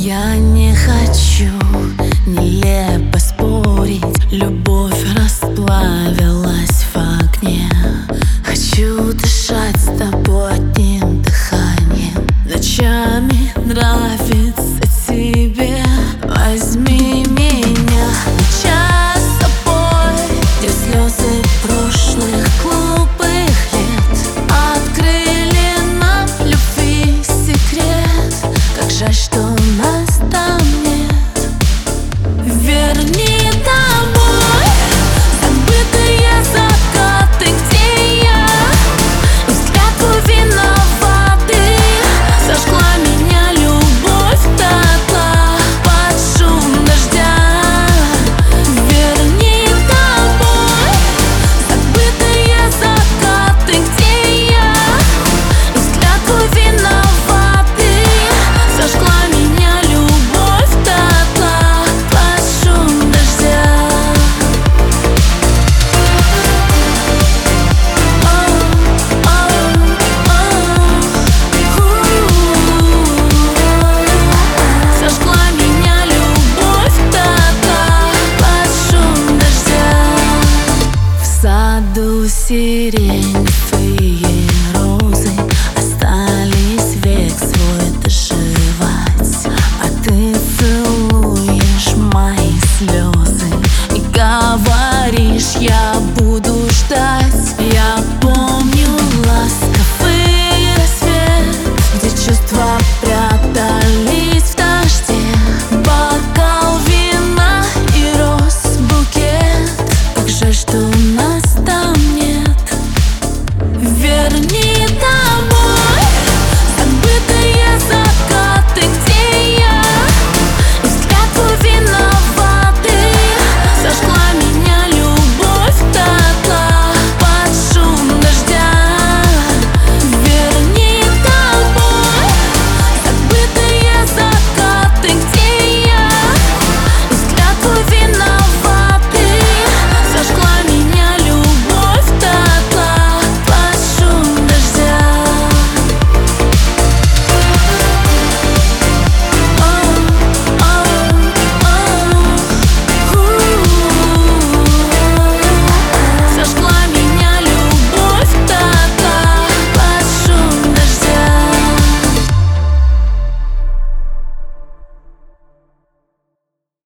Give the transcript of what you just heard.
Я не хочу нелепо спорить, любовь расплавилась в огне. Хочу дышать с тобой одним дыханием, ночами нравится тебе. Возьми меня на час с собой, где слезы прошлых глупых лет открыли нам в любви секрет. Как жаль, что нас там нет. Верни